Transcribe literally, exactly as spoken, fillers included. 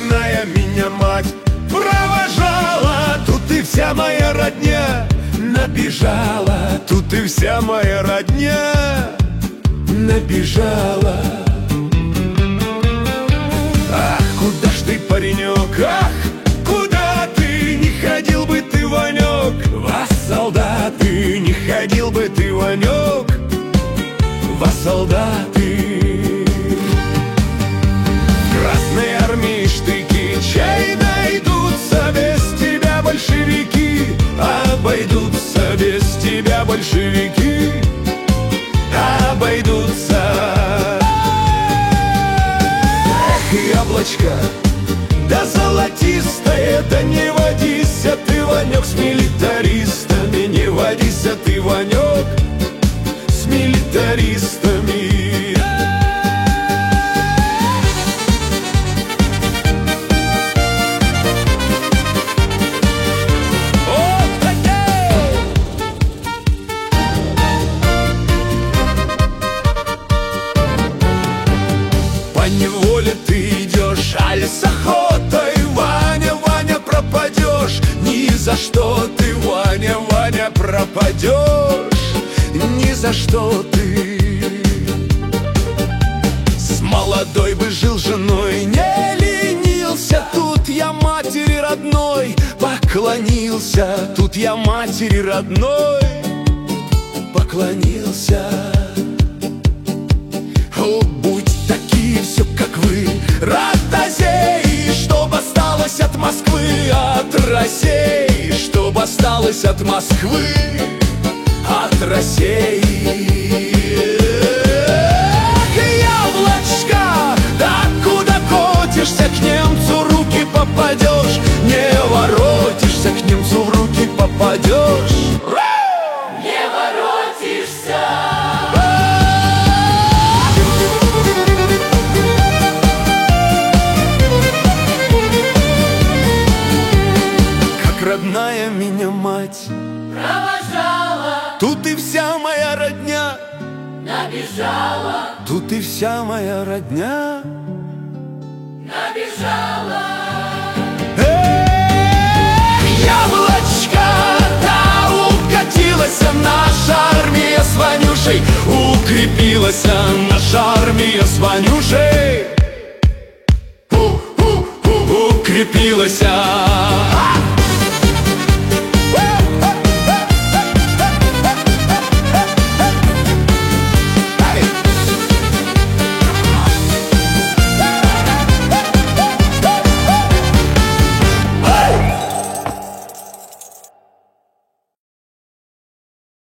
родная меня мать провожала. Тут и вся моя родня набежала, тут и вся моя родня набежала. Ах, куда ж ты, паренек, ах, куда ты? Не ходил бы ты, Ванек, во солдаты. Не ходил бы ты, Ванек, во солдаты. В Красной армии штыки чай найдутся, без тебя большевики обойдутся, без тебя большевики обойдутся. Эх, яблочко, да золотистое, да не водись, а ты, Ванек, с милитаристами. Не водись, а ты, Ванек, с милитаристами. По неволе ты идешь, аль с охотой, Ваня, Ваня, пропадешь. Ни за что ты, Ваня, Ваня, пропадешь. Ни за что ты. С молодой бы жил женой, не ленился. Тут я матери родной поклонился. Тут я матери родной поклонился. О, будь такие все, как вы, ротозеи, чтоб осталось от Москвы, от России, чтоб осталось от Москвы, от России. Яблочко, да куда котишься, к немцу руки попадешь, не воротишься, к немцу в руки попадешь, не воротишься. Родная меня мать провожала, тут и вся моя родня набежала, тут и вся моя родня набежала. Эх, яблочко, да укатилась наша армия с Ванюшей, укрепилась наша армия с Ванюшей, укрепилась